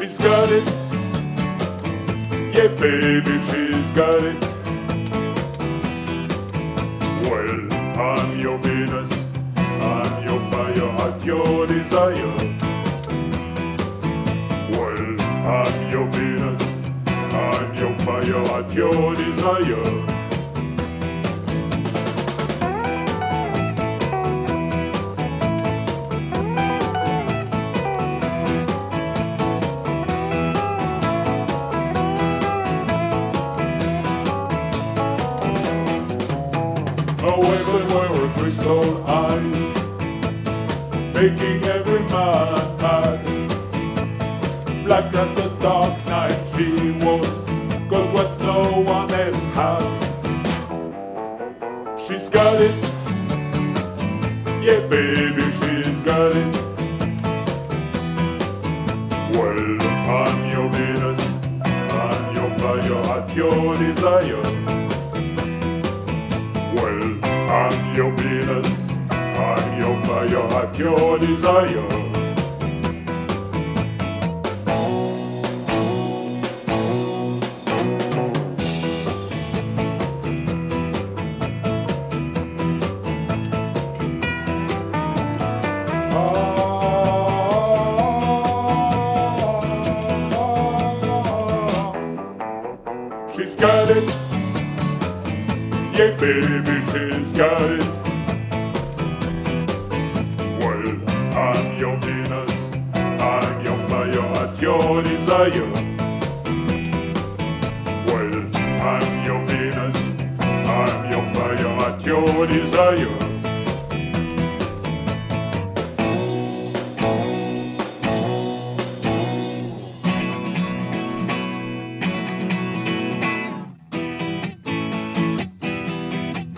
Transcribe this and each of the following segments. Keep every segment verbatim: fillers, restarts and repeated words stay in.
She's got it. Yeah, baby, she's got it. Well, I'm your Venus, I'm your fire at your desire. Well, I'm your Venus, I'm your fire at your desire. Awaken were her crystal eyes, making every man mad. Black as the dark night she was, got what no one else had. She's got it, yeah baby, she's got it. Well, I'm your Venus, I'm your fire at your desire. Well, I'm your Venus, I'm your fire at your desire. She's got it, yeah baby, she's got it. Well, I'm your Venus, I'm your fire at your desire. Well, I'm your Venus, I'm your fire at your desire.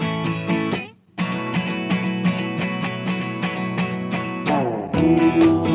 Ooh.